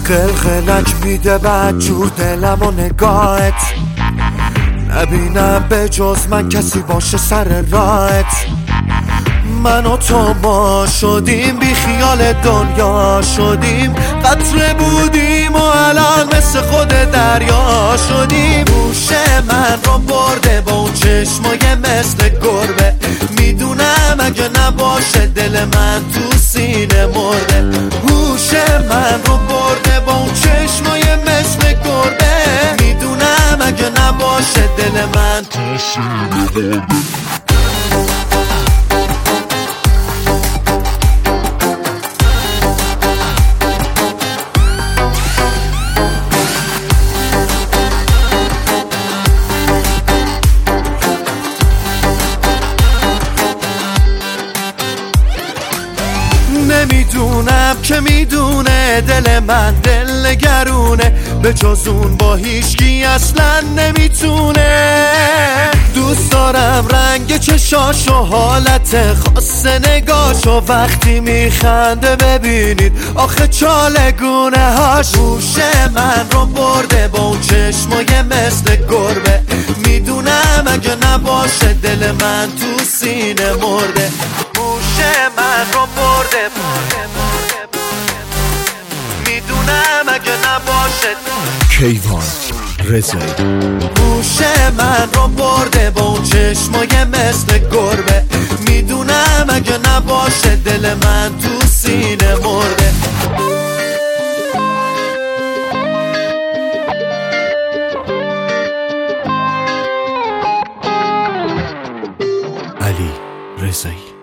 قلقلک میده بد جور دلم و نگاهت، نبینم به جز من کسی باشه سر راهت. من و تو ما شدیم بی خیال دنیا شدیم، قطره بودیم و الان مثل خود دریا شدیم. گوش من رو برده با اون چشمای مثل گربه، میدونم اگه نباشه دل من تو سینه مرده. گوش من رو برده با اون چشمای مثل گربه، میدونم اگه نباشه دل من تو سینه مرده. نمیدونم که میدونه دل من دل نگرونه، به جز اون با هیچکی اصلا نمیتونه. دوست دارم رنگ چشاش و حالت خاص نگاش، و وقتی میخنده ببینید آخه چالگونه هاش. گوش من رو برده با اون چشمای مثل گربه، میدونم اگه نباشه دل من تو سینه مرده. گوش من رو برده میدونم اگه نباشه کیوان رضایی. گوش من رو برده با اون چشمای مثل گربه، میدونم اگه نباشه دل من تو سینه مرده. علی رضایی.